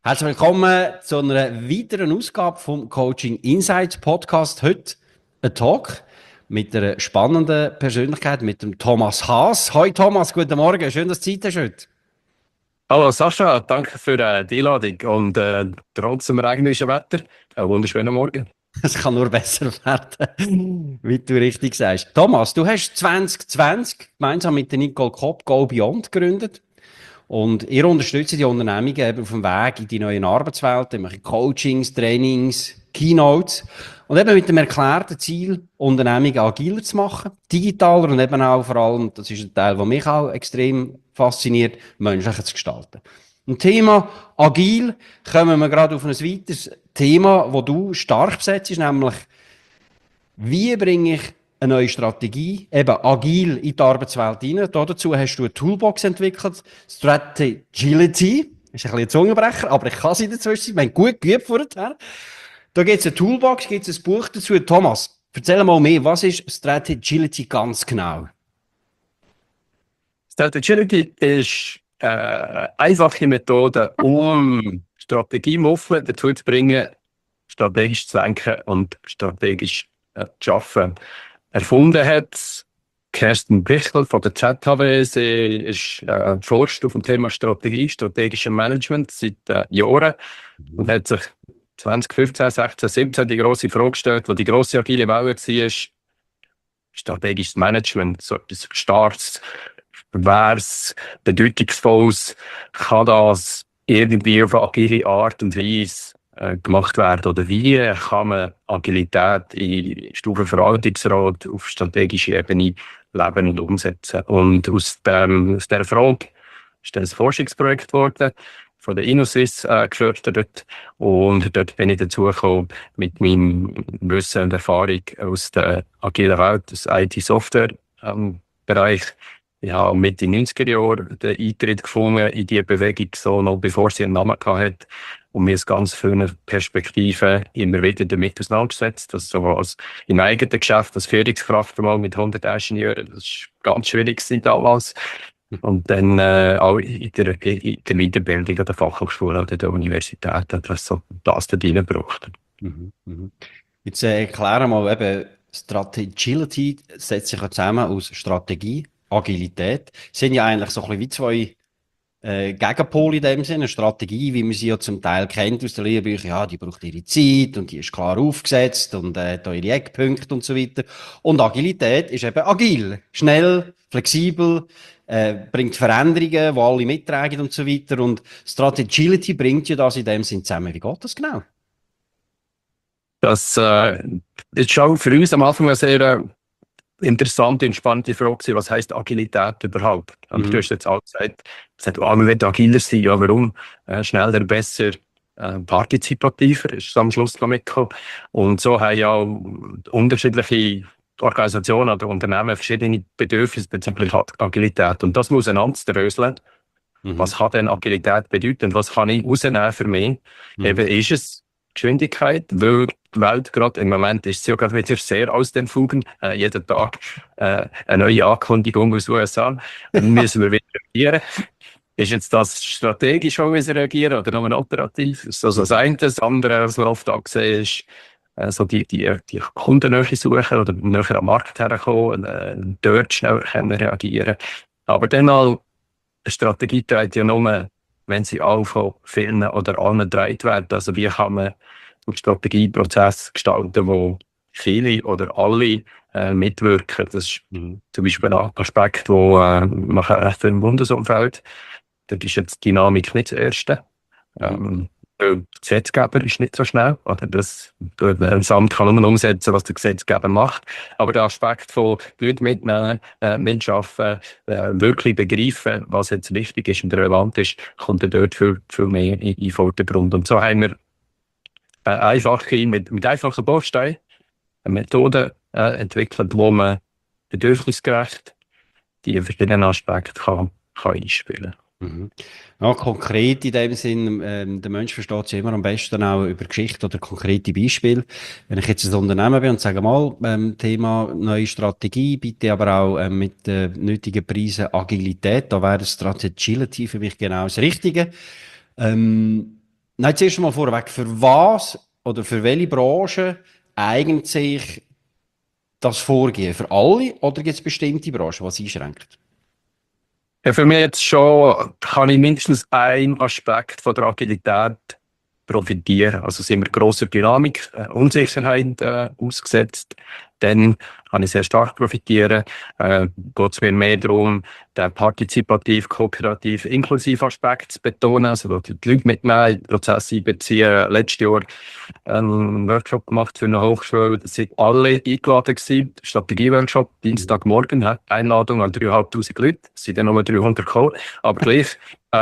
Herzlich willkommen zu einer weiteren Ausgabe vom Coaching Insights Podcast. Heute ein Talk mit einer spannenden Persönlichkeit, mit dem Thomas Haas. Hoi Thomas, guten Morgen, schön, dass du Zeit hast heute. Hallo Sascha, danke für die Einladung und trotz dem regnischen Wetter, einen wunderschönen Morgen. Es kann nur besser werden, wie du richtig sagst. Thomas, du hast 2020 gemeinsam mit der Nicole Kopp Go Beyond gegründet. Und ihr unterstützt die Unternehmungen eben auf dem Weg in die neuen Arbeitswelten, macht Coachings, Trainings, Keynotes und eben mit dem erklärten Ziel, Unternehmungen agiler zu machen, digitaler und eben auch vor allem, das ist ein Teil, der mich auch extrem fasziniert, menschlicher zu gestalten. Im Thema agil kommen wir gerade auf ein weiteres Thema, das du stark besetzt, nämlich wie bringe ich eine neue Strategie, eben agil in die Arbeitswelt rein. Dazu hast du eine Toolbox entwickelt, Strategility. Ist ein bisschen ein Zungenbrecher, aber ich kann sie dazwischen. Wir haben gut geübt vorher. Da gibt es eine Toolbox, gibt es ein Buch dazu. Thomas, erzähl mal mehr, was ist Strategility ganz genau? Strategility ist eine einfache Methode, um Strategiemuffen dazu zu bringen, strategisch zu denken und strategisch zu arbeiten. Erfunden hat Kerstin Bichel von der ZHW. Sie ist forscht auf dem Thema Strategie, strategisches Management seit Jahren und hat sich 2015, 16, 17 die grosse Frage gestellt, wo die grosse agile Welle war, strategisches Management, so etwas Starres, Schweres, Bedeutungsvolles, kann das irgendwie auf eine agile Art und Weise gemacht werden? Oder wie kann man Agilität in Stufenverwaltungsrat auf strategischer Ebene leben und umsetzen? Und aus dieser Frage ist ein Forschungsprojekt geworden, von der InnoSwiss gefördert. Und dort bin ich dazu gekommen, mit meinem Wissen und Erfahrung aus der agilen Welt, des IT-Software-Bereich. Ich habe Mitte 90er Jahren den Eintritt gefunden in diese Bewegung, so noch bevor sie einen Namen hatte. Und mir ist ganz viele Perspektiven immer wieder damit auseinandergesetzt. Das so als im eigenen Geschäft, als Führungskraft mal mit 100 Ingenieuren, das war ganz schwierig damals. Und dann auch in der Weiterbildung an der Fachhochschule oder der Universität hat das so das da reingebracht. Jetzt erklären wir mal eben, Strategility setzt sich ja zusammen aus Strategie, Agilität. Das sind ja eigentlich so ein bisschen wie zwei Gegenpole in dem Sinne. Eine Strategie, wie man sie ja zum Teil kennt aus den Lehrbüchern, ja, die braucht ihre Zeit und die ist klar aufgesetzt und da ihre Eckpunkte und so weiter. Und Agilität ist eben agil, schnell, flexibel, bringt Veränderungen, die alle mittragen und so weiter. Und Strategility bringt ja das in dem Sinn zusammen. Wie geht das genau? Das ist schon für uns am Anfang eine sehr interessante und spannende Frage, was heisst Agilität überhaupt? Und du hast jetzt auch gesagt, man will agiler sein, ja warum? Schneller, besser, partizipativer ist es am Schluss noch mitgekommen. Und so haben ja unterschiedliche Organisationen oder Unternehmen verschiedene Bedürfnisse bezüglich Agilität. Und das muss auseinanderdröseln. Was kann denn Agilität bedeuten? Was kann ich rausnehmen für mich? Eben ist es Geschwindigkeit, weil die Welt gerade im Moment ist sie ja gerade wieder sehr aus den Fugen. Jeden Tag eine neue Ankündigung aus den USA. Dann müssen wir wieder reagieren. Ist jetzt das strategisch, wo wir reagieren oder nur operativ? Das ist also das eine. Das andere, was wir oft angesehen ist, so die Kundennähe suchen oder näher am Markt herkommen, dort schnell reagieren. Aber dann mal, eine Strategie trägt ja nur, wenn sie auch von vielen oder allen getragen werden. Also wie kann man einen Strategieprozess gestalten, wo viele oder alle mitwirken. Das ist zum Beispiel ein Aspekt, wo man recht im Bundesumfeld, dort ist jetzt die Dynamik nicht das Erste. Der Gesetzgeber ist nicht so schnell. Oder das Amt kann nur umsetzen, was der Gesetzgeber macht. Aber der Aspekt von Leute mitnehmen, mitschaffen, wirklich begreifen, was jetzt wichtig ist und relevant ist, kommt dann dort viel mehr in den Vordergrund. Und so haben wir mit einfachen Bausteinen eine Methode entwickelt, wo man bedürfnisgerecht die verschiedenen Aspekte kann einspielen kann. Ja, konkret in dem Sinn, der Mensch versteht sich immer am besten auch über Geschichte oder konkrete Beispiele. Wenn ich jetzt ein Unternehmen bin und sage mal, Thema neue Strategie, bitte aber auch mit nötigen Preisen Agilität, da wäre Strategility für mich genau das Richtige. Nein, zuerst mal vorweg, für was oder für welche Branche eignet sich das Vorgehen? Für alle oder gibt es bestimmte Branchen, was einschränkt? Ja, für mich jetzt schon kann ich mindestens einen Aspekt von der Agilität profitieren. Also sind wir grosser Dynamik, Unsicherheit ausgesetzt, dann kann ich sehr stark profitieren. Geht es mir mehr darum, den partizipativ, kooperativ, inklusiv Aspekt zu betonen, also die Leute mitnehmen, in den Prozess einbeziehen. Letztes Jahr einen Workshop gemacht für eine Hochschule, da sind alle eingeladen gewesen. Strategie-Workshop, Dienstagmorgen, Einladung an 3'500 Leute, es sind dann nur 300 gekommen, aber gleich,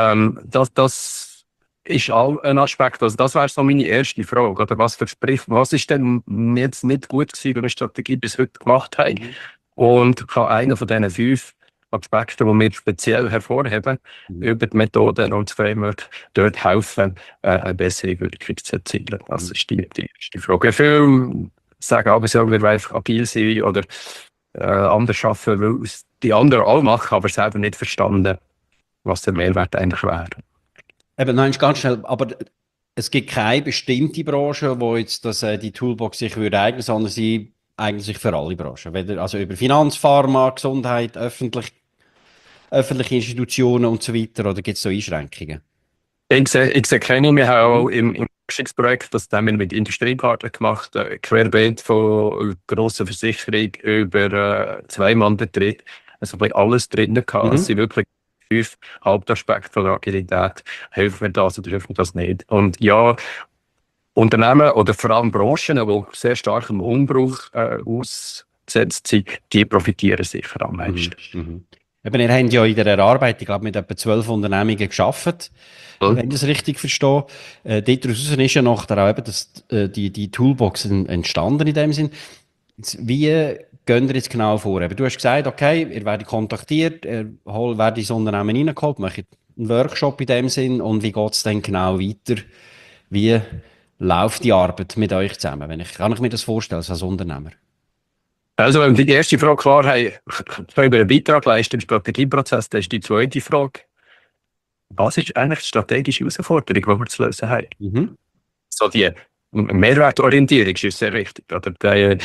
das ist auch ein Aspekt. Also das wäre so meine erste Frage. Oder was ist denn jetzt nicht gut gewesen, wenn wir eine Strategie bis heute gemacht haben? Und kann einer von diesen 5 Aspekten, die wir speziell hervorheben, über die Methoden und das Framework dort helfen, eine bessere Wirkung zu erzielen? Das ist die erste Frage. Viele sagen aber so, wir wollen einfach agil sein oder anders arbeiten, weil es die anderen auch machen, aber selber nicht verstanden, was der Mehrwert eigentlich wäre. Eben, nein, ganz schnell, aber es gibt keine bestimmte Branche, wo jetzt die Toolbox sich würde eignen, sondern sie eignet sich für alle Branchen. Weder, also über Finanz, Pharma, Gesundheit, öffentliche Institutionen und so weiter, oder gibt es so Einschränkungen? Ich sehe keine. Wir haben auch im Forschungsprojekt, das haben wir mit Industriepartnern gemacht, querbeet von grosser Versicherung über Zwei-Mann-Betrieb. Also alles drin gehabt. Es sind wirklich 5 Hauptaspekte von der Agilität. Helfen wir das oder helfen wir das nicht? Und ja, Unternehmen oder vor allem Branchen, die sehr stark im Umbruch ausgesetzt sind, die profitieren sicher am meisten. Eben, ihr habt ja in der Erarbeitung, ich glaube, mit etwa 12 Unternehmungen gearbeitet, wenn ich das richtig verstehe. Daraus ist ja nachher auch eben die Toolbox entstanden in dem Sinn. Wie gehen ihr jetzt genau vor? Eben, du hast gesagt, okay, ihr werdet kontaktiert, werdet ins Unternehmen reingeholt, macht einen Workshop in dem Sinn und wie geht es dann genau weiter? Wie läuft die Arbeit mit euch zusammen? Kann ich mir das vorstellen als Unternehmer? Also, wenn wir die erste Frage klar haben, können wir einen Beitrag leisten im Strategieprozess, dann ist die zweite Frage, was ist eigentlich die strategische Herausforderung, die wir zu lösen haben? So die Mehrwertorientierung ist sehr wichtig. Oder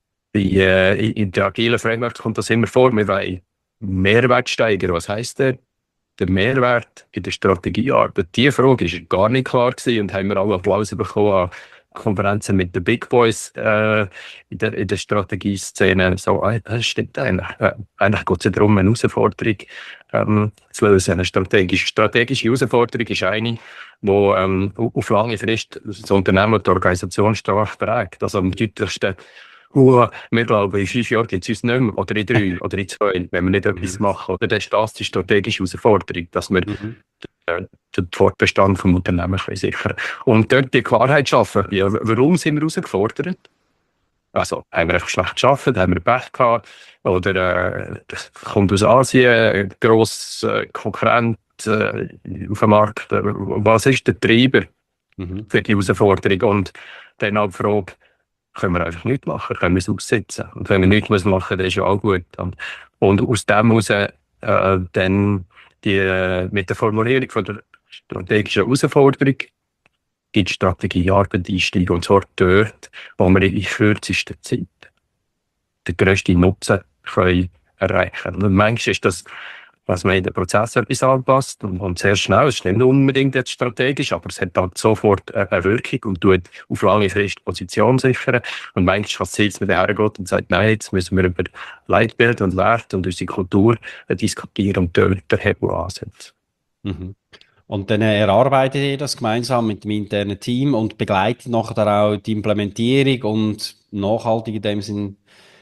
in der agilen Framework kommt das immer vor, wir wollen Mehrwert steigern. Was heisst der? Der Mehrwert in der Strategiearbeit, diese Frage war gar nicht klar gewesen und haben wir alle Applaus bekommen an Konferenzen mit den Big Boys in der Strategieszene. So, das stimmt eigentlich. Eigentlich geht es darum, eine Herausforderung zu lösen. Eine strategische Herausforderung ist eine, die auf lange Frist das Unternehmen und die Organisation stark prägt. Also am deutlichsten, wir glauben, in 5 Jahren gibt es uns nicht mehr, oder in 3 oder in 2, wenn wir nicht etwas machen. Oder das ist das die strategische Herausforderung, dass wir den Fortbestand des Unternehmens sichern können. Und dort die Klarheit schaffen. Ja, warum sind wir herausgefordert? Also, haben wir einfach schlecht gearbeitet, haben wir Pech gehabt, oder das kommt aus Asien, ein grosser Konkurrent auf dem Markt. Was ist der Treiber für die Herausforderung? Und dann auch die Frage, können wir einfach nichts machen, können wir es aussetzen. Und wenn wir nichts machen müssen, dann ist ja auch gut. Und aus dem heraus dann mit der Formulierung von der strategischen Herausforderung in die Strategiearbeit einsteigen. Und zwar dort, wo wir in kürzester Zeit den grössten Nutzen können erreichen können. Und manchmal ist das, was man in den Prozess etwas anpasst und sehr schnell. Es ist nicht unbedingt jetzt strategisch, aber es hat dann sofort eine Wirkung und tut auf lange Frist Position sichern. Und manchmal kann es sein, dass man daher geht und sagt, nein, jetzt müssen wir über Leitbild und Werte und unsere Kultur diskutieren und dort den Hebel ansetzen. Und dann erarbeitet ihr das gemeinsam mit dem internen Team und begleitet nachher auch die Implementierung und nachhaltig in dem Sinn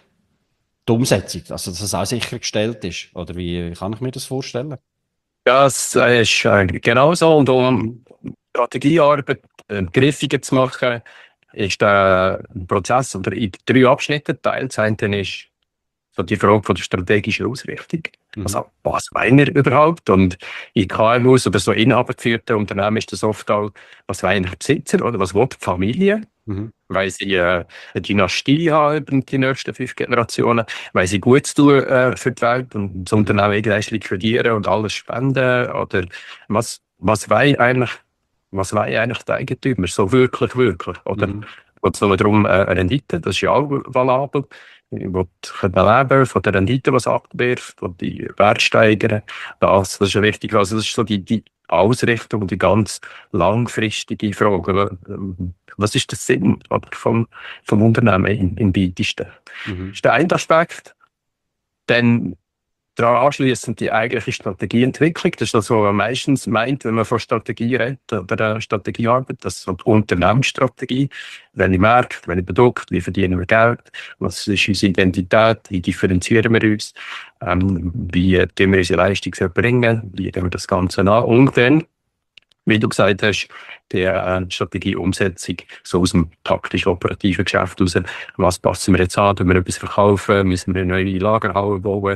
die Umsetzung, also dass es auch sichergestellt ist. Oder wie kann ich mir das vorstellen? Das ist genau so. Und um Strategiearbeit griffiger zu machen, ist der Prozess oder in 3 Abschnitte geteilt. Das eine ist so die Frage von der strategischen Ausrichtung. Also, was wollen wir überhaupt? Und in KMUs oder so inhabergeführten Unternehmen ist das oft auch, was wollen die Besitzer oder was will die Familie? Weil sie eine Dynastie haben über die nächsten 5 Generationen, weil sie Gutes tun für die Welt und das Unternehmen irgendwann liquidieren und alles spenden. Oder was wollen eigentlich was will eigentlich der Eigentümer, so wirklich, oder? Geht es nur darum, eine Rendite, das ist ja auch valabel. Ich will leben von der Rendite, was abwirft, und die Wert steigern. Das ist ja wichtig. Also das ist so die Ausrichtung, die ganz langfristige Frage. Was ist der Sinn vom Unternehmen im weitesten? Das ist der eine Aspekt. Dann daran anschliessend die eigentliche Strategieentwicklung. Das ist das, was man meistens meint, wenn man von Strategie redet oder Strategiearbeit. Das ist so die Unternehmensstrategie. Welche Märkte, welche Produkte, wie verdienen wir Geld, was ist unsere Identität, wie differenzieren wir uns, wie tun wir unsere Leistung erbringen, wie tun wir das Ganze an. Und dann, wie du gesagt hast, die Strategieumsetzung so aus dem taktisch-operativen Geschäft raus. Was passen wir jetzt an? Müssen wir etwas verkaufen? Müssen wir eine neue Lagerhalle bauen?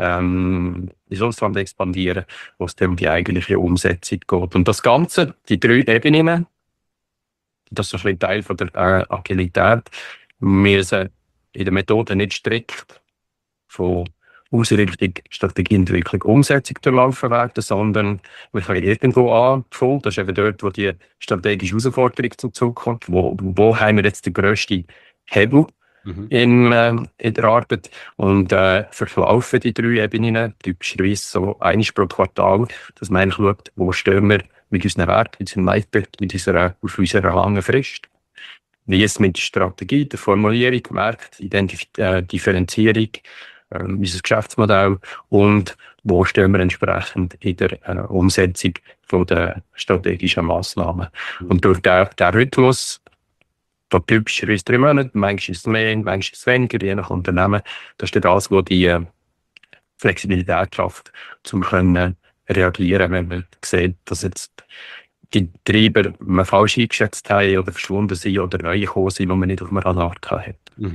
Wie sonst was expandieren, wo es dann um die eigentliche Umsetzung geht. Und das Ganze, die 3 Ebenen, das ist ein bisschen Teil von der Agilität, müssen in der Methode nicht strikt von Ausrichtung, Strategieentwicklung, Umsetzung durchlaufen werden, sondern wir fangen irgendwo an, voll. Das ist eben dort, wo die strategische Herausforderung zum Zug kommt. Wo haben wir jetzt den grössten Hebel in der Arbeit? Und verlaufen die 3 Ebenen typischerweise so einmal pro Quartal, dass man eigentlich schaut, wo stehen wir mit unseren Werten, mit unserem Leitbild, auf unserer langen Frist. Wie ist es mit der Strategie, der Formulierung, Markt, Differenzierung, unser Geschäftsmodell und wo stehen wir entsprechend in der Umsetzung von der strategischen Massnahmen. Und durch den Rhythmus, von typischerweise 3 Monate, manchmal ist es mehr, manchmal ist es weniger, je nach Unternehmen, das ist das, was die Flexibilität schafft, um reagieren, wenn man sieht, dass jetzt die Treiber man falsch eingeschätzt haben oder verschwunden sind oder neu gekommen sind, die man nicht auf dem Radar hat.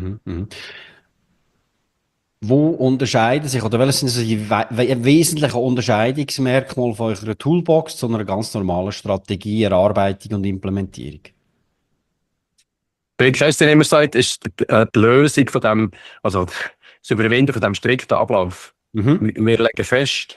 Wo unterscheiden sich, oder welche sind so die wesentlichen Unterscheidungsmerkmale von eurer Toolbox zu einer ganz normalen Strategie, Erarbeitung und Implementierung? Wie ich immer sagt, ist die Lösung von dem, also das Überwinden von dem strikten Ablauf. Wir legen fest,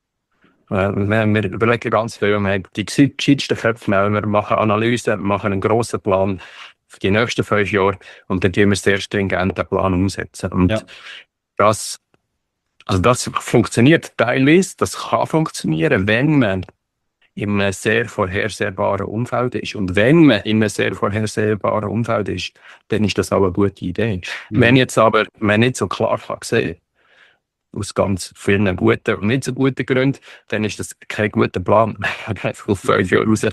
wir überlegen ganz viel, wir haben die gescheitsten Köpfe, wir machen Analysen, machen einen grossen Plan für die nächsten 5 Jahre und dann tun wir sehr stringent den Plan umsetzen. Und das funktioniert teilweise, das kann funktionieren, wenn man in einem sehr vorhersehbaren Umfeld ist. Und wenn man in einem sehr vorhersehbaren Umfeld ist, dann ist das auch eine gute Idee. Wenn jetzt aber man nicht so klar kann sehen, aus ganz vielen guten und nicht so guten Gründen, dann ist das kein guter Plan. Man kann einfach auf 5 Jahre raus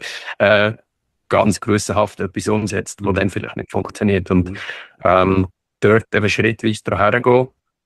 ganz gewissenhaft etwas umsetzt, was dann vielleicht nicht funktioniert. Und dort eben schrittweise daher gehen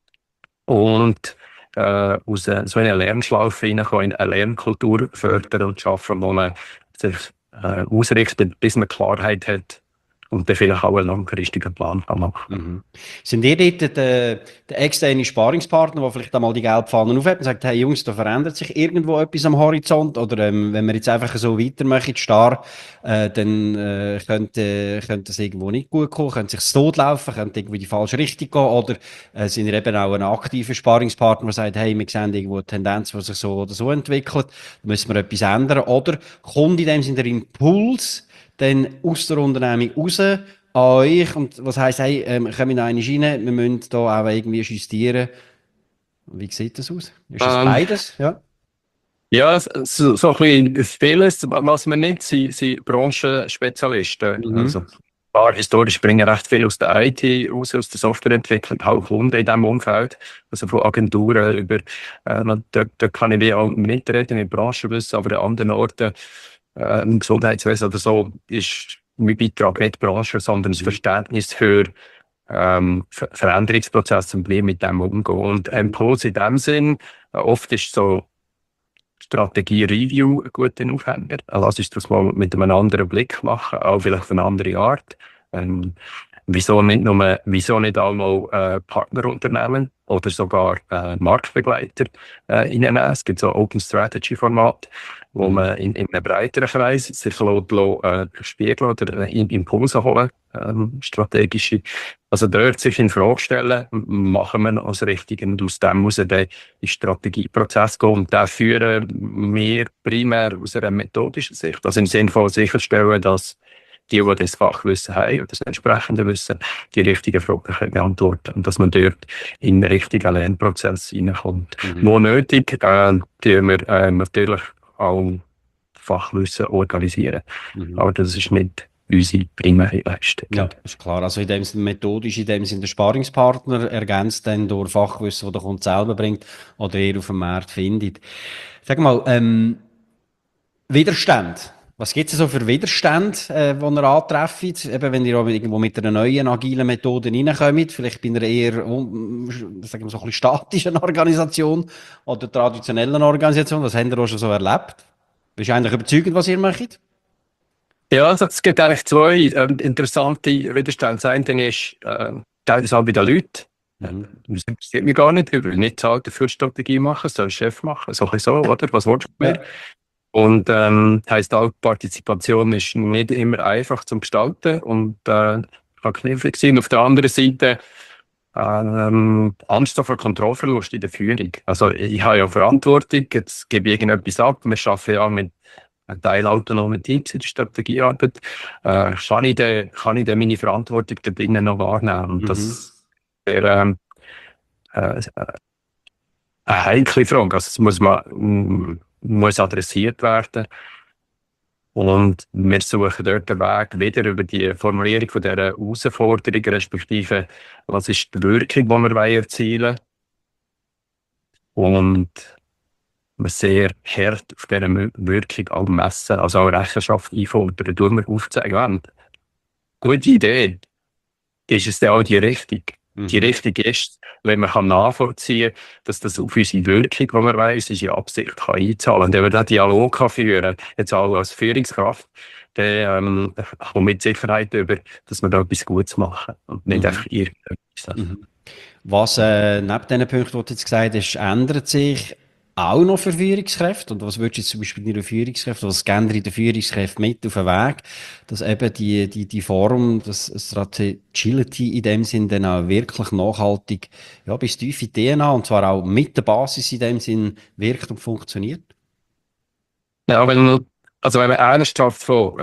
und aus so einer Lernschlaufe reinkommen, in eine Lernkultur fördern und schaffen, wo man sich ausrichtet, bis man Klarheit hat und dann vielleicht auch einen langfristigen Plan kann machen. Sind ihr dort der externe Sparingspartner, der vielleicht einmal die Geldpfannen aufhebt und sagt, hey Jungs, da verändert sich irgendwo etwas am Horizont, oder wenn wir jetzt einfach so weitermachen, starr, dann könnte es irgendwo nicht gut kommen, könnte sich totlaufen, könnte irgendwie die falsche Richtung gehen, oder sind ihr eben auch ein aktiver Sparingspartner, der sagt, hey, wir sehen irgendwo eine Tendenz, die sich so oder so entwickelt, da müssen wir etwas ändern, oder kommt in dem Sinne der Impuls dann aus der Unternehmung raus an euch, und was heisst, hey, kommen da eine rein, wir müssen da auch irgendwie justieren. Wie sieht das aus? Ist das beides? Ja, so ein bisschen vieles, was wir nicht sind Branchenspezialisten. Also, ein paar historisch bringen recht viel aus der IT raus, aus der Softwareentwicklung, auch Kunden in diesem Umfeld, also von Agenturen über, da kann ich wie auch mitreden mit Branchenwissen, aber an anderen Orten, im Gesundheitswesen oder so, ist mein Beitrag nicht die Branche, sondern das Verständnis für Veränderungsprozesse und wie mit dem umgehen. Und Impuls in dem Sinn, oft ist so Strategie-Review ein guter Aufhänger. Lass uns das mal mit einem anderen Blick machen, auch vielleicht auf eine andere Art. Wieso nicht einmal Partnerunternehmen oder sogar Marktbegleiter reinnehmen? Es gibt so Open Strategy Format, wo man in einem breiteren Kreis sich spiegeln oder Impulse holen, strategische. Also dort sich in Frage stellen, machen wir noch das Richtige und aus dem muss der Strategieprozess gehen und den führen wir primär aus einer methodischen Sicht. Also im Sinne von sicherstellen, dass die das Fachwissen haben oder das entsprechende Wissen, die richtigen Fragen können beantworten und dass man dort in den richtigen Lernprozess hineinkommt. Wo nötig, tun wir natürlich auch Fachwissen organisieren. Aber das ist nicht unsere primäre Leistung. Ja, ist klar. Also in dem Sinne methodisch, in dem Sinne der Sparingspartner ergänzt dann durch Fachwissen, das der Kunde selber bringt oder er auf dem Markt findet. Sag mal, Widerstand. Was gibt es so für Widerstände, die ihr antrefft? Eben, wenn ihr auch irgendwo mit einer neuen agilen Methode reinkommt, vielleicht bei einer eher, sagen wir so ein bisschen statischen Organisation oder traditionellen Organisation. Was habt ihr auch schon so erlebt? Bist du eigentlich überzeugend, was ihr macht? Ja, also es gibt eigentlich zwei interessante Widerstände. Das eine ist, das auch bei den Leuten. Das interessiert mich gar nicht. Ich will nicht zahlt dafür Strategie machen, das soll der Chef machen. So ein bisschen so, oder? Was willst du mehr? Und heisst auch, Partizipation ist nicht immer einfach zum Gestalten und kann knifflig sein. Auf der anderen Seite Angst vor Kontrollverlust in der Führung. Also ich habe ja Verantwortung, jetzt gebe ich irgendetwas ab. Wir arbeiten ja mit teilautonomen Teams in der Strategiearbeit. Kann ich denn meine Verantwortung da drinnen noch wahrnehmen? Und das wäre eine heikle Frage. Also das muss adressiert werden. Und wir suchen dort den Weg wieder über die Formulierung von dieser Herausforderung, respektive was ist die Wirkung, die wir erzielen wollen. Und wir sehr hart auf dieser Wirkung auch messen, also auch Rechenschaft einfordern, tun wir aufzeigen. Gute Idee. Ist es dann auch die Richtung? Die Richtung ist, wenn man nachvollziehen kann, dass das auf unsere Wirkung, die wir wollen, unsere Absicht kann einzahlen kann. Und wenn man diesen Dialog führen kann, jetzt auch als Führungskraft, dann kommt mit Sicherheit über, dass wir da etwas Gutes machen und nicht einfach irgendetwas. Was neben diesen Punkten, die du jetzt gesagt hast, ändert sich auch noch für Führungskräfte? Und was würdest du jetzt zum Beispiel in der Führungskräfte, was geben in der Führungskräfte mit auf den Weg, dass eben die Form, das Agility in dem Sinn dann auch wirklich nachhaltig, ja, bis tief in die DNA und zwar auch mit der Basis in dem Sinn wirkt und funktioniert? Ja, wenn man ernsthaft von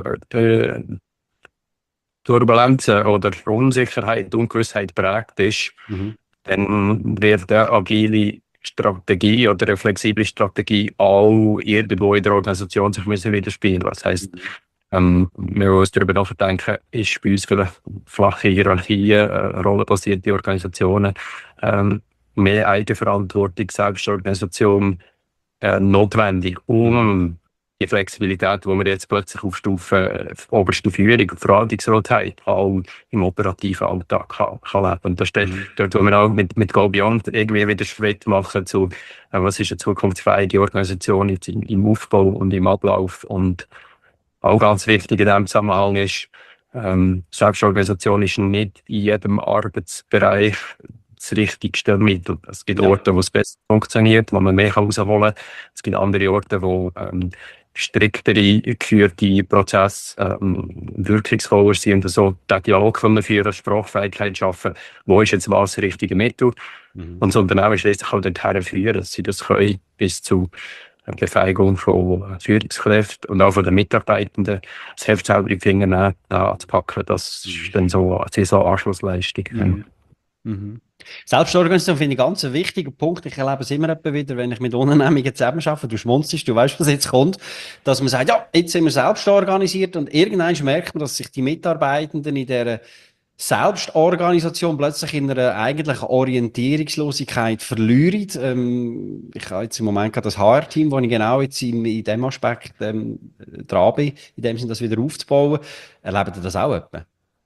Turbulenzen oder Unsicherheit, Ungewissheit prägt ist, dann wird eine agile Strategie oder eine flexible Strategie auch irgendwo in der Organisation sich müssen widerspiegeln. Das heisst, wir müssen uns darüber nachdenken, ist bei uns vielleicht flache Hierarchien, rollenbasierte Organisationen, mehr Eigenverantwortung, Selbstorganisation notwendig, um die Flexibilität, die wir jetzt plötzlich auf Stufe oberste Führung und Verwaltungsrat haben, auch im operativen Alltag kann leben. Und das ist dort, wo wir auch mit Go Beyond irgendwie wieder Schritt machen zu, was ist eine zukunftsfähige Organisation jetzt im Aufbau und im Ablauf. Und auch ganz wichtig in diesem Zusammenhang ist, Selbstorganisation ist nicht in jedem Arbeitsbereich das richtigste Mittel. Es gibt Orte, wo es besser funktioniert, wo man mehr herausholen kann. Es gibt andere Orte, wo striktere geführte Prozesse wirkungsvoller sind. Also den Dialog können führen, Sprachfähigkeit schaffen. Wo ist jetzt was das richtige Mittel? Und das Unternehmen ist letztlich auch dorthin führen, dass sie das können, bis zu Befähigung von Führungskräften und auch von den Mitarbeitenden das Heft selber in die Finger anzupacken. Das ist dann so eine Anschlussleistung. Selbstorganisation finde ich ganz ein wichtiger Punkt. Ich erlebe es immer wieder, wenn ich mit Unternehmungen zusammenarbeite. Du schmunzelst, du weißt, was jetzt kommt. Dass man sagt, ja, jetzt sind wir selbst organisiert und irgendwann merkt man, dass sich die Mitarbeitenden in dieser Selbstorganisation plötzlich in einer eigentlichen Orientierungslosigkeit verlieren. Ich habe jetzt im Moment gerade das HR-Team, wo ich genau jetzt in diesem Aspekt dran bin, in dem Sinne, das wieder aufzubauen. Erlebt ihr das auch etwa?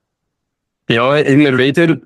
Ja, immer wieder.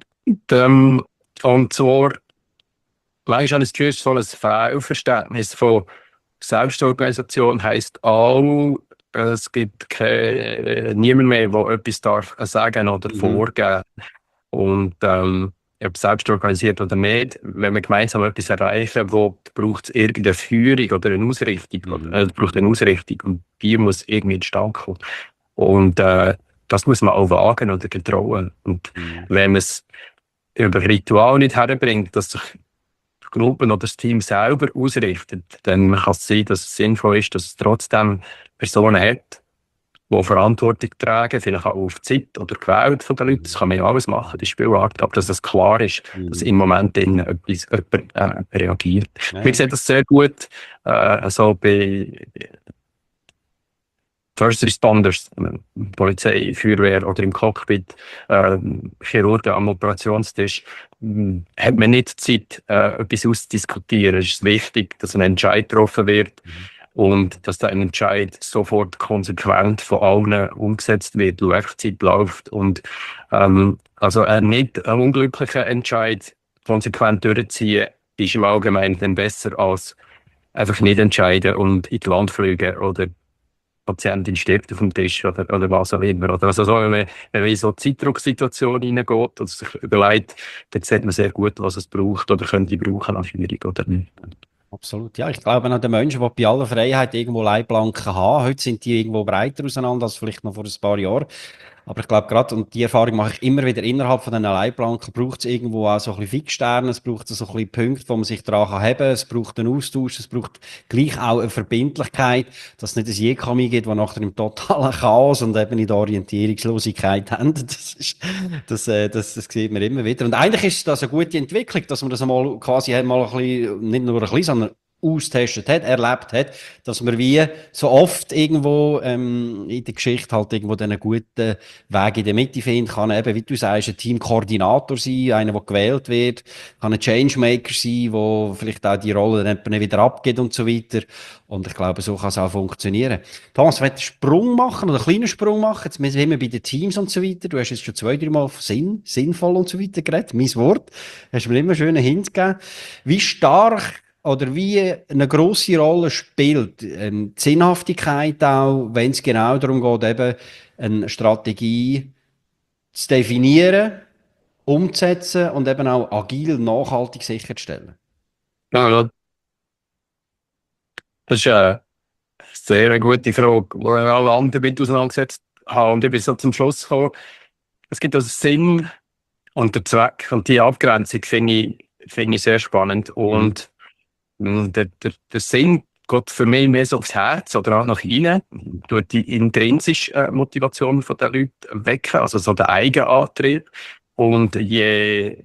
Und zwar, manchmal ist es so ein Fehlverständnis von Selbstorganisation heisst auch, es gibt niemand mehr, der etwas darf sagen oder vorgeben. Und ob selbst organisiert oder nicht, wenn wir gemeinsam etwas erreichen wollen, braucht es irgendeine Führung oder eine Ausrichtung. Braucht eine Ausrichtung und die muss irgendwie entstanden kommen. Und das muss man auch wagen oder getrauen. Und wenn man es über Ritual nicht herbringt, dass sich die Gruppe oder das Team selber ausrichtet, dann kann es sein, dass es sinnvoll ist, dass es trotzdem Personen hat, die Verantwortung tragen, vielleicht auch auf die Zeit oder gewählt von den Leuten. Das kann man ja alles machen, die Spielart, aber dass es klar ist, dass im Moment jemand reagiert. Ja. Wir sehen das sehr gut also bei First Responders, Polizei, Feuerwehr oder im Cockpit, Chirurgen am Operationstisch, hat man nicht Zeit, etwas auszudiskutieren. Es ist wichtig, dass ein Entscheid getroffen wird und dass der Entscheid sofort konsequent von allen umgesetzt wird, die Echtzeit läuft. Und also nicht ein unglücklicher Entscheid konsequent durchziehen, ist im Allgemeinen dann besser als einfach nicht entscheiden und in die Wand fliegen oder Patientin stirbt auf dem Tisch oder was auch immer. Oder also so, wenn man in so eine Zeitdrucksituation hineingeht und sich überlegt, dann sieht man sehr gut, was es braucht oder könnte brauchen an Führung oder nicht. Absolut, ja. Ich glaube, an den Menschen, die bei aller Freiheit irgendwo Leitplanken haben, heute sind die irgendwo breiter auseinander als vielleicht noch vor ein paar Jahren. Aber ich glaube gerade, und die Erfahrung mache ich immer wieder innerhalb von den Leitplanken, braucht es irgendwo auch so ein bisschen Fixsterne, es braucht so ein bisschen Punkte, wo man sich daran haben kann, es braucht einen Austausch, es braucht gleich auch eine Verbindlichkeit, dass es nicht ein Jekami gibt, das nachher im totalen Chaos und eben in der Orientierungslosigkeit endet. Das sieht man immer wieder. Und eigentlich ist das eine gute Entwicklung, dass man das einmal quasi mal ein bisschen, nicht nur ein bisschen, sondern austestet hat, erlebt hat, dass man wie so oft irgendwo in der Geschichte halt irgendwo einen guten Weg in der Mitte finden kann. Eben, wie du sagst, ein Teamkoordinator sein, einer, der gewählt wird, kann ein Changemaker sein, der vielleicht auch die Rolle dann wieder abgibt und so weiter. Und ich glaube, so kann es auch funktionieren. Thomas, ich möchte einen Sprung machen oder einen kleinen Sprung machen. Jetzt sind wir bei den Teams und so weiter. Du hast jetzt schon 2-3 Mal von sinnvoll und so weiter geredet. Mein Wort. Hast mir immer schöne Hint gegeben. Wie stark oder wie eine grosse Rolle spielt die Sinnhaftigkeit auch, wenn es genau darum geht, eben eine Strategie zu definieren, umzusetzen und eben auch agil, nachhaltig sicherzustellen? Ja, das ist eine sehr gute Frage, die ich alle anderen damit auseinandergesetzt habe. Und ich bin so zum Schluss gekommen, es gibt also Sinn und der Zweck und die Abgrenzung finde ich sehr spannend. Und der Sinn geht für mich mehr so aufs Herz oder auch nach innen, durch die intrinsische Motivation der Leute wecken, also so der Eigenantrieb. Und je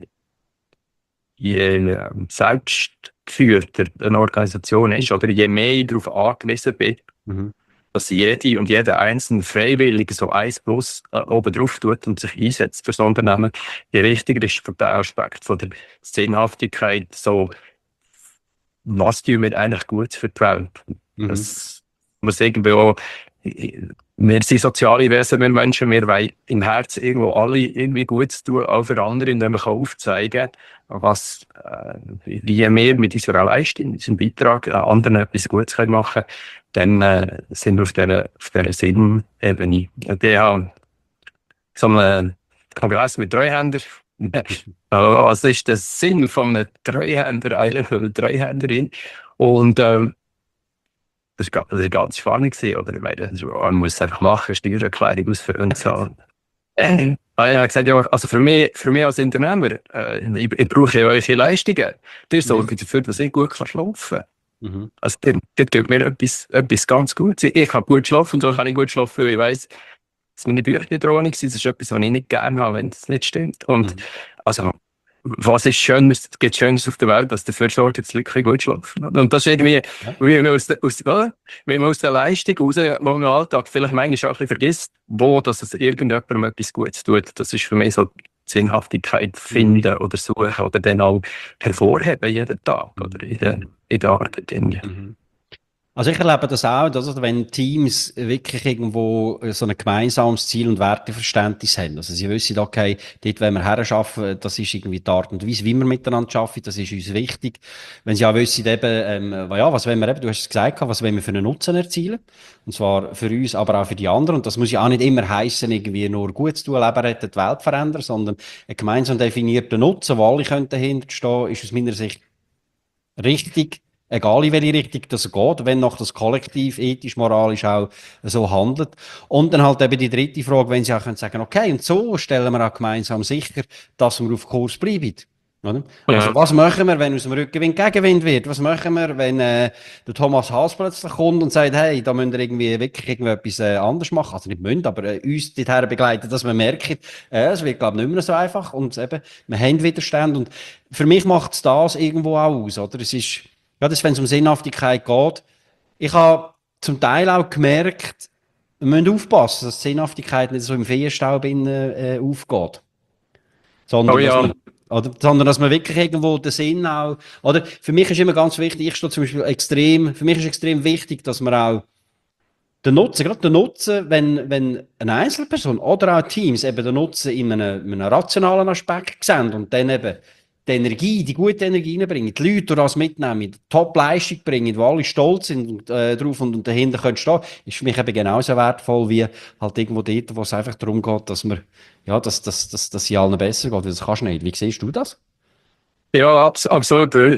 selbstgeführter eine Organisation ist oder je mehr ich darauf angewiesen bin, dass jede und jeder einzelne freiwillig so eins plus oben drauf tut und sich einsetzt für das Unternehmen, je wichtiger ist für den Aspekt von der Sinnhaftigkeit so, was tun wir eigentlich gut für die Welt. Das muss irgendwie auch, wir sind soziale Wesen, wir Menschen, wir wollen im Herzen irgendwo alle irgendwie Gutes tun, auch für andere, indem wir aufzeigen kann, wie wir mit unserer Leistung, mit unserem Beitrag anderen etwas Gutes machen können, dann sind wir auf dieser Sinnebene. Die haben so einen Kongress mit Treuhändern. Was ist der Sinn von einem Treuhänder, eigentlich von einer Treuhänderin? Und das war ganz spannend, oder? Ich meine, man muss es einfach machen, Steuererklärung ausfüllen und so. Ich habe gesagt, ja, also für mich als Unternehmer, ich brauche ja eure Leistungen. Die sorgen dafür, dass ich gut schlafen kann. Also, das tut mir etwas ganz Gutes. Ich kann gut schlafen und so kann ich gut schlafen, weil ich weiss, dass meine Bücher nicht drohend sind. Das ist etwas, was ich nicht gerne habe, wenn das nicht stimmt. Und also, was ist schön, es gibt Schönes auf der Welt, dass dafür sorgt, dass die Leute gut schlafen. Und das ist irgendwie, wie man aus der Leistung raus, wo man im Alltag vielleicht manchmal auch ein bisschen vergisst, dass es irgendjemandem etwas Gutes tut. Das ist für mich so Sinnhaftigkeit finden oder suchen oder dann auch hervorheben jeden Tag oder in der Arbeit. Also ich erlebe das auch, dass wenn Teams wirklich irgendwo so ein gemeinsames Ziel und Werteverständnis haben. Also sie wissen, okay, dort wollen wir herarbeiten, das ist irgendwie die Art und Weise, wie wir miteinander arbeiten, das ist uns wichtig. Wenn sie auch wissen, eben, ja, was wollen wir eben, du hast es gesagt, was wollen wir für einen Nutzen erzielen? Und zwar für uns, aber auch für die anderen. Und das muss ja auch nicht immer heissen, irgendwie nur gut zu tun, Leben retten, die Welt verändern, sondern ein gemeinsam definierter Nutzen, wo alle können dahinter stehen, ist aus meiner Sicht richtig, egal in welche Richtung das geht, wenn noch das Kollektiv ethisch, moralisch auch so handelt. Und dann halt eben die dritte Frage, wenn Sie auch können sagen, okay, und so stellen wir auch gemeinsam sicher, dass wir auf Kurs bleiben. Oder? Also Ja. was machen wir, wenn aus dem Rückenwind Gegenwind wird? Was machen wir, wenn der Thomas Haas plötzlich kommt und sagt, hey, da müsst ihr irgendwie wirklich irgendetwas anders machen? Also nicht müssen, aber uns dorthin begleiten, dass wir merken, es wird, glaube ich, nicht mehr so einfach und eben, wir haben Widerstand und für mich macht es das irgendwo auch aus, oder? Es ist, ja, das, wenn es um Sinnhaftigkeit geht, ich habe zum Teil auch gemerkt, wir müssen aufpassen, dass die Sinnhaftigkeit nicht so im Feenstaub aufgeht. Oh Sondern, dass ja, man, oder, sondern, dass man wirklich irgendwo den Sinn auch, oder? Für mich ist immer ganz wichtig, ich stehe zum Beispiel extrem, für mich ist extrem wichtig, dass man auch den Nutzen, gerade den Nutzen, wenn eine Einzelperson oder auch Teams eben den Nutzen in einem rationalen Aspekt sehen und dann eben die Energie, die gute Energie reinbringen, die Leute durch das mitnehmen, die Top-Leistung bringen, wo alle stolz sind und, drauf und dahinter können stehen, ist für mich eben genauso wertvoll wie halt irgendwo dort, wo es einfach darum geht, dass man, ja, dass es allen besser geht. Das kannst du nicht. Wie siehst du das? ja, absolut. Du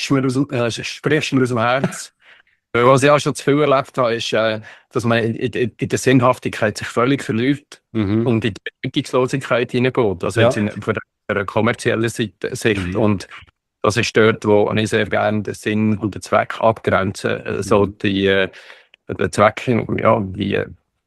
sprichst mir aus dem Herz. Was ich auch schon zu viel erlebt habe, ist, dass man in der Sinnhaftigkeit sich völlig verläuft Mhm. und in die Bedeutungslosigkeit hineingeht. Also jetzt Ja. von der kommerziellen Sicht. Mhm. Und das ist dort, wo ich sehr gerne den Sinn und den Zweck abgrenze. So Mhm. die, der Zweck, ja, wie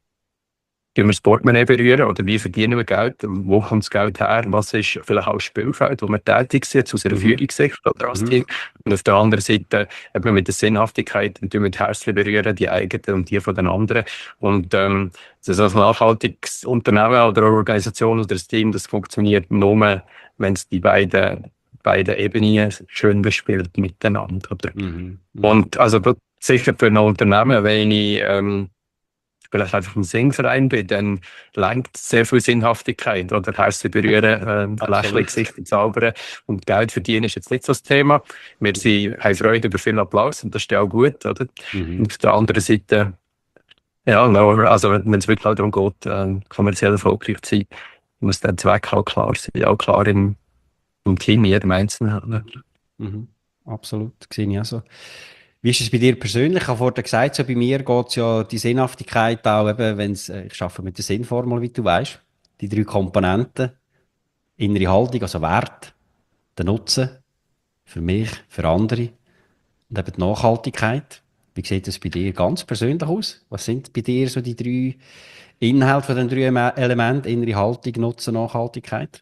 wir das Portemonnaie berühren oder wie verdienen wir Geld, wo kommt das Geld her, was ist vielleicht auch das Spielfeld, wo wir tätig sind, aus einer Mhm. Führungssicht oder als Mhm. Team. Und auf der anderen Seite eben mit der Sinnhaftigkeit, und mit Herzen berühren, die eigenen und die von den anderen. Und das ist ein nachhaltiges Unternehmen oder Organisation oder ein Team, das funktioniert nur, wenn es die beiden Ebenen schön bespielt miteinander. Oder? Mhm. Mhm. Und also sicher für ein Unternehmen, wenn ich vielleicht einfach ein Singverein bin, dann lenkt sehr viel Sinnhaftigkeit oder Herzen berühren, ein Lächeln ins Absolut. Gesicht zaubern und Geld verdienen ist jetzt nicht so das Thema. Haben Freude über viel Applaus und das ist ja auch gut, oder? Mhm. Und auf der anderen Seite, ja, also wenn es wirklich auch darum geht, kommerziell erfolgreich zu sein, muss der Zweck auch klar sein, auch klar im Team, jedem Einzelnen. Oder? Mhm. Absolut, sehe ich auch so. Wie ist es bei dir persönlich? Ich habe vorhin gesagt, so bei mir geht es ja die Sinnhaftigkeit auch eben, wenn's, ich arbeite mit der Sinnformel, wie du weißt. Die drei Komponenten, innere Haltung, also Wert, der Nutzen für mich, für andere und eben die Nachhaltigkeit. Wie sieht das bei dir ganz persönlich aus? Was sind bei dir so die drei Inhalte von den drei Elementen, innere Haltung, Nutzen, Nachhaltigkeit?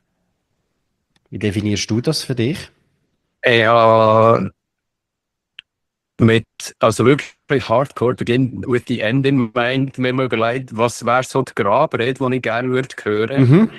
Wie definierst du das für dich? Ja, also wirklich hardcore, begin with the end in mind, wenn man überlegt, was wäre so die Grabrede, die ich gerne würde hören, Mhm.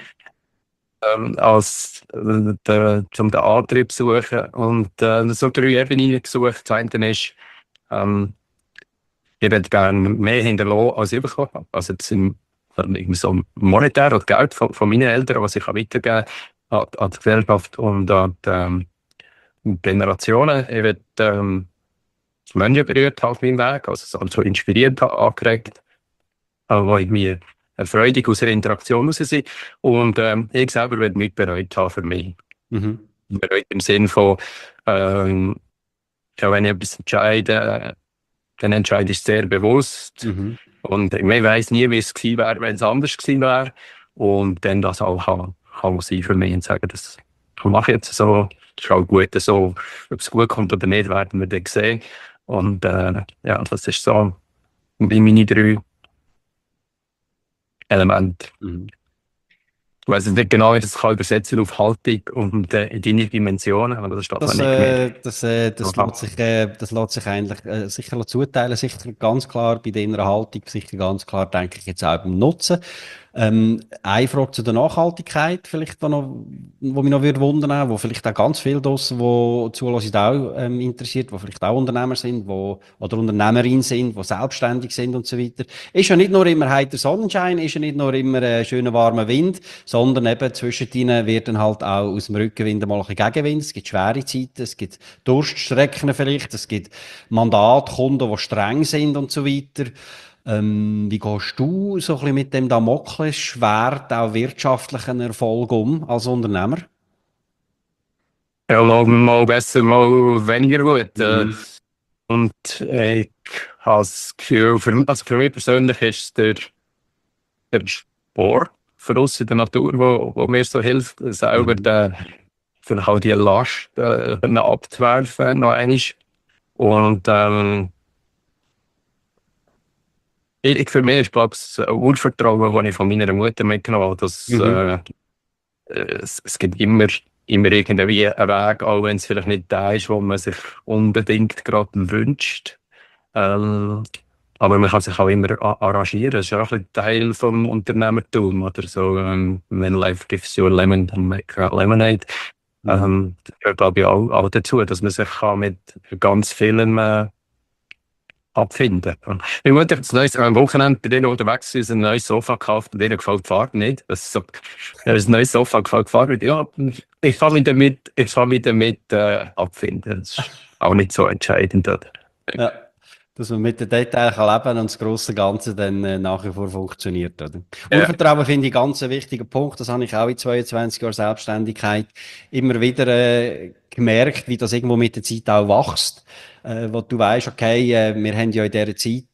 als zum den Antrieb zu suchen. Und so 3 Ebenen gesucht. Das eine ist, ähm, ich würde gerne mehr hinterlassen, als ich bekommen habe. Also das sind irgendwie so monetär oder Geld von meinen Eltern, was ich weitergeben kann an die Gesellschaft und an die Generationen. Ich würde Menschen berührt habe auf meinem Weg, also inspiriert habe, angeregt, wo ich mir freudig aus einer Interaktion raus sind. Und ich selber werde nicht bereut haben für mich. Mhm. Bereut im Sinn von, ähm, ja, wenn ich etwas entscheide, dann entscheide ich sehr bewusst. Mhm. Und ich weiss nie, wie es gewesen wäre, wenn es anders gewesen wäre. Und dann das auch kann sein für mich und sagen, das mache ich jetzt so, das ist auch gut so. Ob es gut kommt oder nicht, werden wir dann sehen. Und ja, das ist so wie meine 3 Elemente. Mhm. Ich weiss nicht genau, wie ich das kann übersetzen auf Haltung und in deine Dimensionen, aber das steht noch Das, nicht gemerkt. das lässt sich eigentlich sicher zuteilen, sicher ganz klar bei deiner Haltung, sicher ganz klar, denke ich jetzt auch beim Nutzen. Eine Frage zu der Nachhaltigkeit, vielleicht da noch, wo mich noch würde wundern, wo vielleicht auch ganz viel draussen, wo zulassen auch interessiert, wo vielleicht auch Unternehmer sind, oder Unternehmerinnen sind, die selbstständig sind und so weiter. Ist ja nicht nur immer heiter Sonnenschein, ist ja nicht nur immer schöner warmer Wind, sondern eben zwischendrin wird dann halt auch aus dem Rückenwind mal ein bisschen Gegenwind. Es gibt schwere Zeiten, es gibt Durststrecken vielleicht, es gibt Mandatkunden, die streng sind und so weiter. Wie gehst du so ein bisschen mit dem Damoklesschwert auch wirtschaftlichen Erfolg als Unternehmer? Ja, mal besser, mal weniger gut. Mhm. Und ich habe das Gefühl, also für mich persönlich ist der Sport für uns in der Natur, wo mir so hilft, selber Mhm. vielleicht auch die Last abzuwerfen, noch einmal. Und für mich ist, glaube ich, das Urvertrauen, das ich von meiner Mutter mitgenommen habe, dass Mhm. es gibt immer irgendwie einen Weg, auch wenn es vielleicht nicht der ist, wo man sich unbedingt gerade wünscht. Ähm, aber man kann sich auch immer arrangieren. Das ist ja auch ein bisschen Teil vom Unternehmertum oder so. When life gives you a lemon, then make a lemonade. Mhm. Das gehört, glaube ich, auch dazu, dass man sich kann mit ganz vielen abfinden. Und ich wollte jetzt am Wochenende bei denen unterwegs ist, ein neues Sofa gekauft und denen gefällt die Farbe nicht. Das ist so, ja, ein neues Sofa gefällt die Farbe nicht. Ja, ich kann mich damit abfinden. Das ist auch nicht so entscheidend. Oder? Ja, dass man mit den Details kann leben und das grosse Ganze dann nach wie vor funktioniert. Oder? Ja. Urvertrauen finde ich ganz einen wichtigen Punkt. Das habe ich auch in 22 Jahren Selbstständigkeit immer wieder gemerkt, wie das irgendwo mit der Zeit auch wächst. Wo du weißt, okay, wir haben ja in dieser Zeit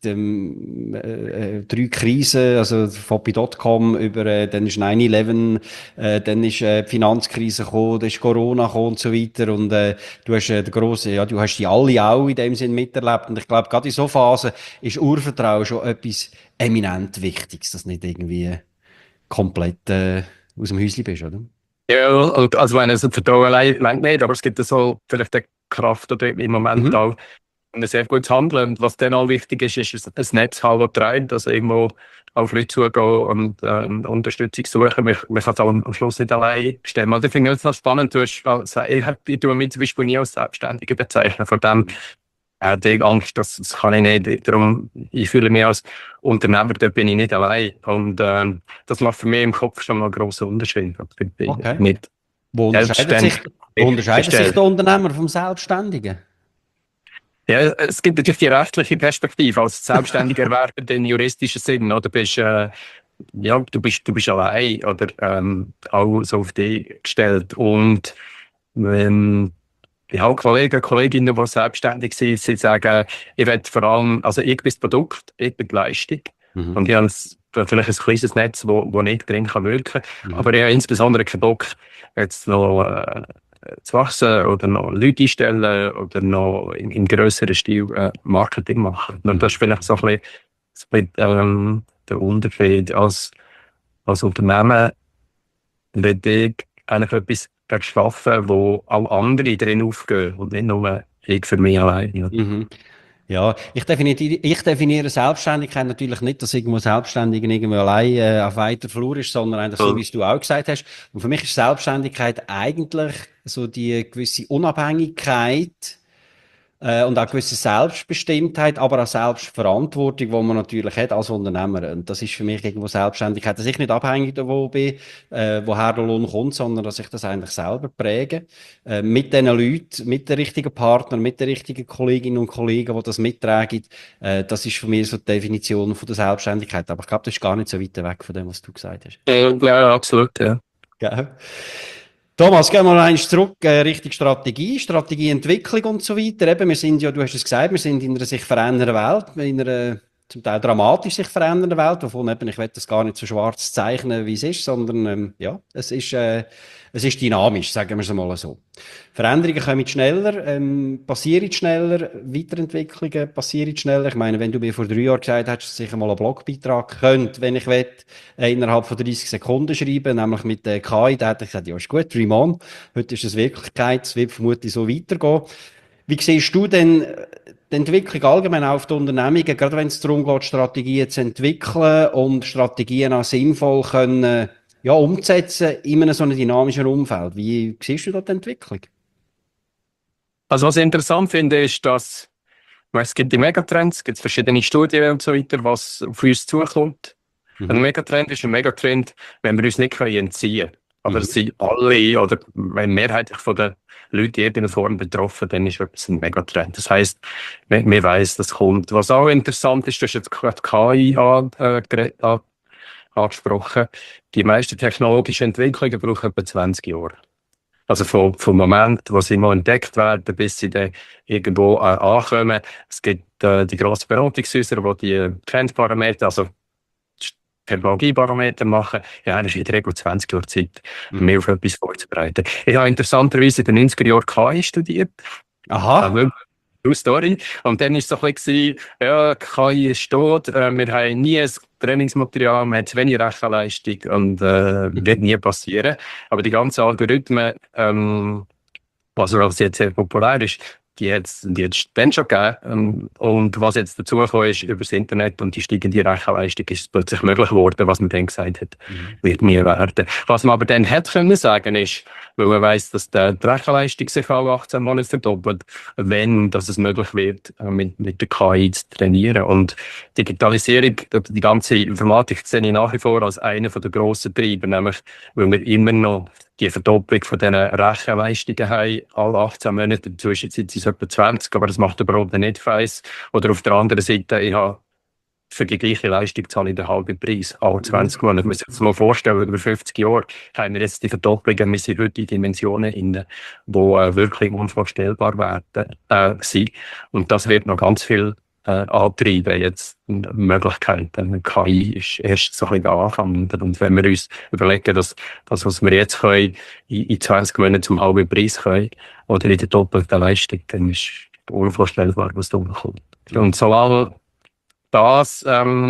3 Krisen, also von Dotcom über, dann ist 9/11, dann ist die Finanzkrise gekommen, dann ist Corona gekommen und so weiter. Und du hast du hast die alle auch in dem Sinn miterlebt. Und ich glaube, gerade in so Phasen ist Urvertrauen schon etwas eminent Wichtiges, dass du nicht irgendwie komplett aus dem Häuschen bist, oder? Ja, also wenn es Vertrauen allein nicht, aber es gibt so vielleicht die Kraft oder im Moment Mhm. auch ein sehr gutes Handeln. Und was dann auch wichtig ist, ist ein Netz haben, das treibt, also irgendwo auf Leute zugehen und Unterstützung suchen. Man kann es auch am Schluss nicht allein stemmen. Also ich finde es noch spannend, ich tue mich zum Beispiel nie als Selbstständiger bezeichnen. Von dem die Angst, das kann ich nicht. Darum, ich fühle mich als Unternehmer, da bin ich nicht allein. Und das macht für mich im Kopf schon mal einen grossen Unterschied. Ich bin Okay. nicht selbstständig Wo unterscheidet sich gestellt. der Unternehmer vom Selbstständigen? Ja, es gibt natürlich die rechtliche Perspektive. Als Selbstständiger Erwerber den juristischen Sinn, oder bist, ja, du bist allein oder auch so auf dich gestellt. Und ich habe Kollegen, Kolleginnen, die selbstständig sind, sie sagen, ich will vor allem, also ich bin das Produkt, ich bin die Leistung. Mhm. Und ich habe vielleicht ein kleines Netz, wo nicht drin kann wirken. Mhm. Aber ich habe insbesondere keinen Bock, jetzt noch zu wachsen oder noch Leute einstellen oder noch in grösseren Stil Marketing machen. Und das ist vielleicht so ein bisschen der Unterschied. Als Unternehmen will ich eigentlich etwas erschaffen, wo auch andere drin aufgehen und nicht nur ich für mich allein. Mhm. Ja, ich definiere Selbstständigkeit natürlich nicht, dass irgendwo Selbstständiger irgendwo allein auf weiter Flur ist, sondern eigentlich so, wie es du auch gesagt hast. Und für mich ist Selbstständigkeit eigentlich so die gewisse Unabhängigkeit und auch gewisse Selbstbestimmtheit, aber auch Selbstverantwortung, die man natürlich hat als Unternehmer. Und das ist für mich irgendwo Selbstständigkeit, dass ich nicht abhängig davon bin, woher der Lohn kommt, sondern dass ich das eigentlich selber präge. Mit den Leuten, mit den richtigen Partnern, mit den richtigen Kolleginnen und Kollegen, die das mittragen. Das ist für mich so die Definition von der Selbstständigkeit. Aber ich glaube, das ist gar nicht so weit weg von dem, was du gesagt hast. Ja, absolut, ja. Gell? Thomas, gehen wir noch eins zurück, Richtung Strategie, Strategieentwicklung und so weiter. Eben, wir sind ja, du hast es gesagt, wir sind in einer sich verändernden Welt, in einer zum Teil dramatisch sich verändernden Welt, wovon eben, ich will das gar nicht so schwarz zeichnen, wie es ist, sondern ja, es ist dynamisch, sagen wir es mal so. Veränderungen kommen schneller, passieren schneller, Weiterentwicklungen passieren schneller. Ich meine, wenn du mir vor 3 Jahren gesagt hättest, dass ich mal einen Blogbeitrag könnte, wenn ich will, innerhalb von 30 Sekunden schreiben, nämlich mit der KI, da hätte ich gesagt, ja, ist gut, dream on. Heute ist es Wirklichkeit, es wird vermutlich so weitergehen. Wie siehst du denn die Entwicklung allgemein auf die Unternehmungen, gerade wenn es darum geht, Strategien zu entwickeln und Strategien auch sinnvoll können, ja, umzusetzen in einem so einem dynamischen Umfeld. Wie siehst du da die Entwicklung? Also was ich interessant finde, ist, dass es gibt die Megatrends, es gibt verschiedene Studien und so weiter, was auf uns zukommt. Ein Megatrend ist ein Megatrend, wenn wir uns nicht entziehen können. Aber es sind alle, oder wenn mehrheitlich von den Leuten in irgendeiner Form betroffen, dann ist es ein Megatrend. Das heisst, man weiss, das kommt. Was auch interessant ist, du hast jetzt gerade KI angesprochen. Die meisten technologischen Entwicklungen brauchen etwa 20 Jahre. Also vom Moment, wo sie mal entdeckt werden, bis sie dann irgendwo ankommen. Es gibt die grossen Beratungshäuser, die Trendparameter, also Technologiebarometer machen. Ja, das ist in der Regel 20 Jahre Zeit, mehr auf etwas vorzubereiten. Ich habe interessanterweise in den 90er Jahren KI studiert. Aha. True Story. Und dann war es so ein bisschen, ja, KI ist tot, wir haben nie ein Trainingsmaterial, wir haben zu wenig Rechenleistung und wird nie passieren. Aber die ganzen Algorithmen, was jetzt sehr populär ist, die hat es dann schon gegeben. Und was jetzt dazu gekommen ist, über das Internet und die steigende Rechenleistung, ist es plötzlich möglich geworden, was man dann gesagt hat, wird nie werden. Was man aber dann hätte können sagen, ist, weil man weiss, dass die Rechenleistung sich alle 18 Monate verdoppelt, wenn dass es möglich wird, mit der KI zu trainieren. Und Digitalisierung, die ganze Informatik sehe ich nach wie vor als einer der grossen Treiber, nämlich, weil wir immer noch die Verdopplung von diesen Rechenleistungen haben, alle 18 Monate, inzwischen sind es etwa 20, aber das macht der Brot nicht feiss. Oder auf der anderen Seite, ich habe für die gleiche Leistung zahle ich den halben Preis, alle 20 Monate. Man muss sich das mal vorstellen, über 50 Jahre haben wir jetzt die Verdopplungen, wir sind heute in Dimensionen inne, die wirklich unvorstellbar werden, sind. Und das wird noch ganz viel antreiben, jetzt Möglichkeiten. KI ist erst so ein bisschen anfangen. Und wenn wir uns überlegen, dass das, was wir jetzt können, in 20 Monaten zum halben Preis können, oder in der doppelten Leistung, dann ist unvorstellbar, was da kommt. Und solange das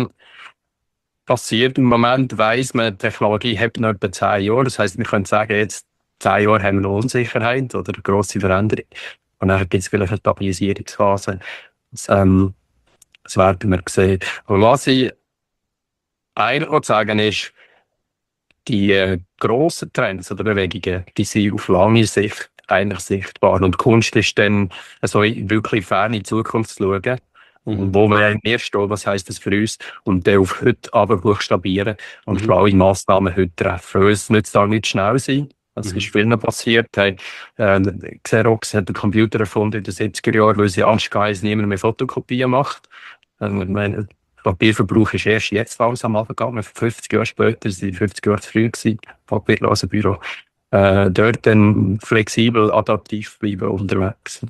passiert im Moment, weiss man, die Technologie hat noch etwa 10 Jahre. Das heisst, wir können sagen, jetzt 10 Jahre haben wir noch Unsicherheit oder eine grosse Veränderung. Und dann gibt es vielleicht eine Stabilisierungsphase. Das werden wir sehen. Und was ich eigentlich sagen ist, die grossen Trends oder Bewegungen, die sind auf lange Sicht eigentlich sichtbar. Und Kunst ist dann so wirklich fern in die Zukunft zu schauen. Wo wir mehr stehen, was heisst das für uns? Und dann auf heute aber buchstabieren und für alle Massnahmen heute treffen. Weil es nützt auch nicht schnell sein. Das ist vielen passiert. Xerox hat den Computer erfunden in den 70er Jahren, weil sie Angst hatten, dass niemand mehr Fotokopien macht. Ich meine, Papierverbrauch ist erst jetzt langsam angegangen. 50 Jahre später, sind 50 Jahre zu früh gewesen, papierlose Büro. Dort dann flexibel, adaptiv bleiben unterwegs.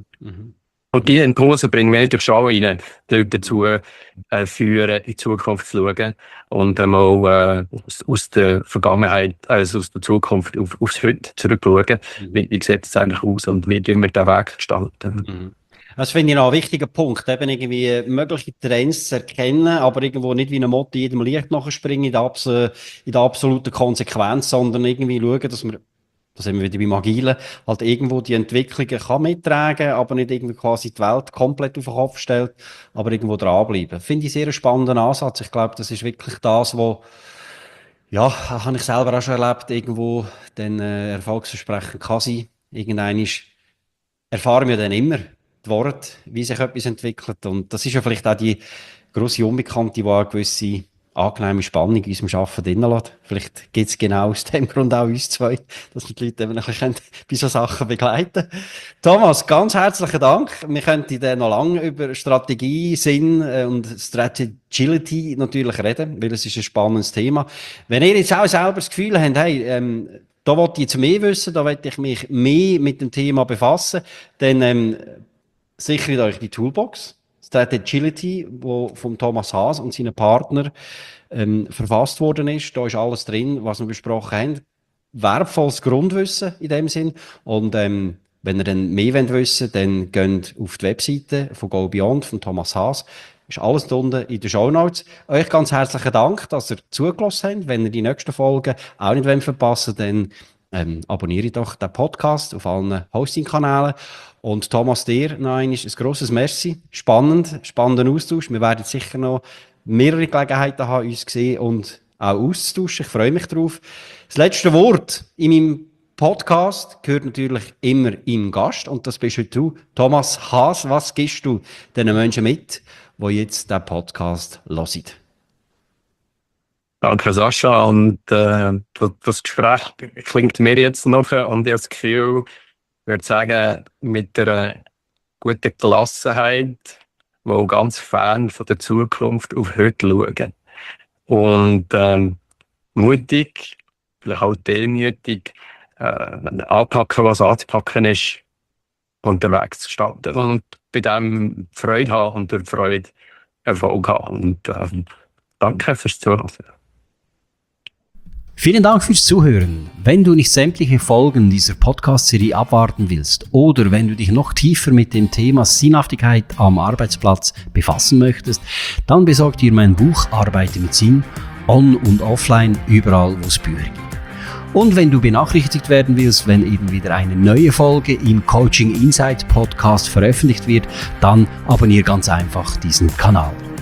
Und die Impulse bringen wir natürlich schon rein, dazu führen, in die Zukunft zu schauen und einmal aus der Vergangenheit, also aus der Zukunft aufs Heute zurückschauen. Wie sieht es eigentlich aus und wie tun wir den Weg gestalten? Das finde ich noch ein wichtiger Punkt, eben irgendwie mögliche Trends zu erkennen, aber irgendwo nicht wie eine Motte jedem Licht nachspringen in der absoluten Konsequenz, sondern irgendwie schauen, dass wir, da sind wir wieder beim Agilen, halt irgendwo die Entwicklungen kann mittragen, aber nicht irgendwie quasi die Welt komplett auf den Kopf stellt, aber irgendwo dranbleiben. Finde ich sehr einen spannenden Ansatz. Ich glaube, das ist wirklich das, wo, ja, habe ich selber auch schon erlebt, irgendwo den Erfolgsversprechen kann sein. Irgendwann erfahren wir dann immer die Worte, wie sich etwas entwickelt. Und das ist ja vielleicht auch die grosse Unbekannte, die eine gewisse angenehme Spannung in unserem Arbeiten drin lässt. Vielleicht gibt es genau aus dem Grund auch uns zwei, dass wir die Leute eben ein bisschen bei solchen Sachen begleiten können. Thomas, ganz herzlichen Dank. Wir könnten dann noch lange über Strategie, Sinn und Strategility natürlich reden, weil es ist ein spannendes Thema. Wenn ihr jetzt auch selber das Gefühl habt, hey, da wollte ich jetzt mehr wissen, da wollte ich mich mehr mit dem Thema befassen, dann sichert euch die Toolbox, Strategility, wo vom Thomas Haas und seinen Partner verfasst worden ist. Da ist alles drin, was wir besprochen haben. Wertvolles Grundwissen in dem Sinn. Und wenn ihr dann mehr wissen wollt, dann geht auf die Webseite von Go Beyond von Thomas Haas. Ist alles unten in den Shownotes. Euch ganz herzlichen Dank, dass ihr zugelassen habt. Wenn ihr die nächsten Folgen auch nicht verpassen wollt, dann abonniere doch den Podcast auf allen Hosting-Kanälen. Und Thomas, dir noch einmal ein grosses Merci. Spannender Austausch. Wir werden sicher noch mehrere Gelegenheiten haben, uns zu sehen und auch auszutauschen. Ich freue mich drauf. Das letzte Wort in meinem Podcast gehört natürlich immer im Gast. Und das bist du, Thomas Haas. Was gibst du den Menschen mit, die jetzt diesen Podcast hören? Danke, Sascha. Und das Gespräch klingt mir jetzt noch und ich habe das Gefühl, ich würde sagen, mit einer guten Gelassenheit, wo ganz fern von der Zukunft auf heute schauen. Und mutig, vielleicht auch demütig, anpacken, was anzupacken ist, unterwegs zu starten. Und bei dem Freude haben und durch Freude Erfolg haben. Und danke fürs Zuhören. Vielen Dank fürs Zuhören. Wenn du nicht sämtliche Folgen dieser Podcast-Serie abwarten willst oder wenn du dich noch tiefer mit dem Thema Sinnhaftigkeit am Arbeitsplatz befassen möchtest, dann besorg dir mein Buch Arbeite mit Sinn, on- und offline, überall, wo es Bücher gibt. Und wenn du benachrichtigt werden willst, wenn eben wieder eine neue Folge im Coaching Insight Podcast veröffentlicht wird, dann abonniere ganz einfach diesen Kanal.